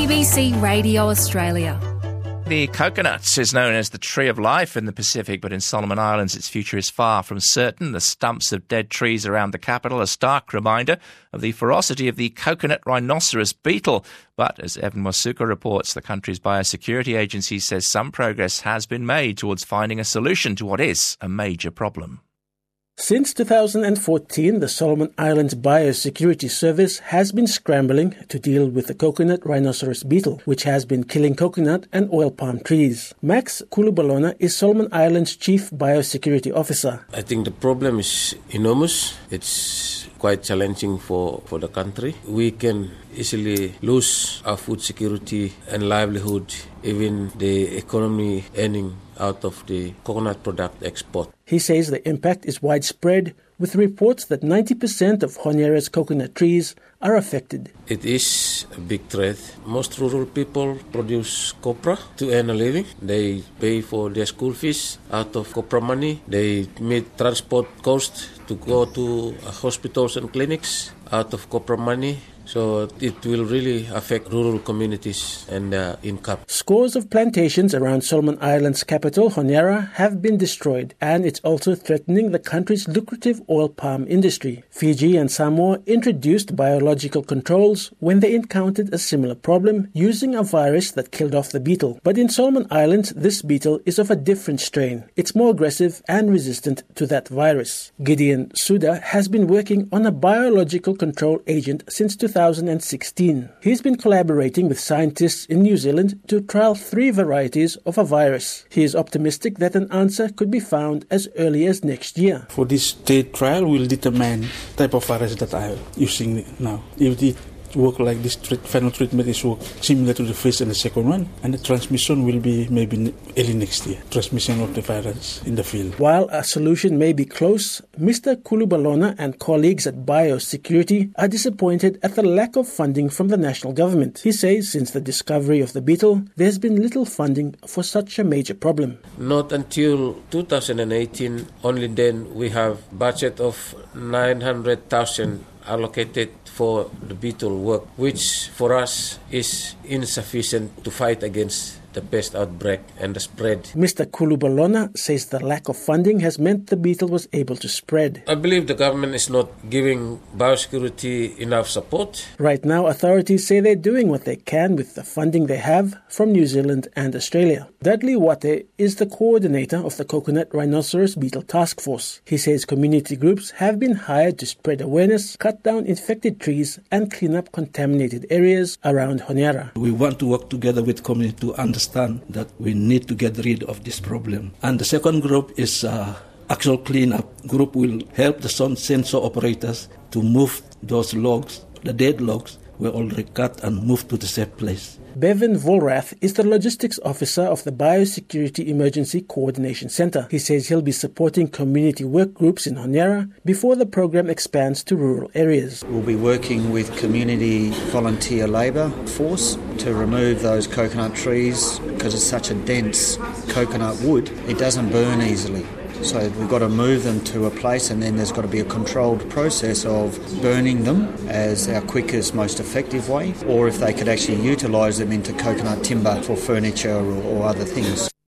ABC Radio Australia. The coconut is known as the tree of life in the Pacific, but in Solomon Islands its future is far from certain. The stumps of dead trees around the capital, a stark reminder of the ferocity of the coconut rhinoceros beetle. But as Evan Wasuka reports, the country's biosecurity agency says some progress has been made towards finding a solution to what is a major problem. Since 2014, the Solomon Islands Biosecurity Service has been scrambling to deal with the coconut rhinoceros beetle, which has been killing coconut and oil palm trees. Max Kulubalona is Solomon Islands Chief Biosecurity Officer. I think the problem is enormous. It's quite challenging for the country. We can easily lose our food security and livelihood, even the economy earning out of the coconut product export. He says the impact is widespread, with reports that 90% of Honiara's coconut trees are affected. It is a big threat. Most rural people produce copra to earn a living. They pay for their school fees out of copra money. They meet transport costs to go to hospitals and clinics out of copra money. So it will really affect rural communities and their income. Scores of plantations around Solomon Islands' capital, Honiara, have been destroyed, and it's also threatening the country's lucrative oil palm industry. Fiji and Samoa introduced biological controls when they encountered a similar problem using a virus that killed off the beetle. But in Solomon Islands, this beetle is of a different strain. It's more aggressive and resistant to that virus. Gideon Suda has been working on a biological control agent since 2016. He's been collaborating with scientists in New Zealand to trial 3 varieties of a virus. He is optimistic that an answer could be found as early as next year. For this state trial, we'll determine type of virus that I am using now. If it work like this final treatment is work similar to the first and the second one, and the transmission will be maybe early next year, transmission of the virus in the field. While a solution may be close, Mr. Kulubalona and colleagues at Biosecurity are disappointed at the lack of funding from the national government. He says since the discovery of the beetle, there's been little funding for such a major problem. Not until 2018, only then we have budget of 900,000 allocated for the beetle work, which for us is insufficient to fight against the pest outbreak and the spread. Mr. Kulubalona says the lack of funding has meant the beetle was able to spread. I believe the government is not giving biosecurity enough support. Right now, authorities say they're doing what they can with the funding they have from New Zealand and Australia. Dudley Wate is the coordinator of the Coconut Rhinoceros Beetle Task Force. He says community groups have been hired to spread awareness, cut down infected trees, and clean up contaminated areas around Honiara. We want to work together with community to understand that we need to get rid of this problem. And the second group is actual cleanup. Group will help the sound sensor operators to move those logs, the dead logs were already cut and moved to the safe place. Bevan Volrath is the logistics officer of the Biosecurity Emergency Coordination Centre. He says he'll be supporting community work groups in Honiara before the program expands to rural areas. We'll be working with community volunteer labour force to remove those coconut trees because it's such a dense coconut wood, it doesn't burn easily. So we've got to move them to a place, and then there's got to be a controlled process of burning them as our quickest, most effective way, or if they could actually utilise them into coconut timber for furniture or other things.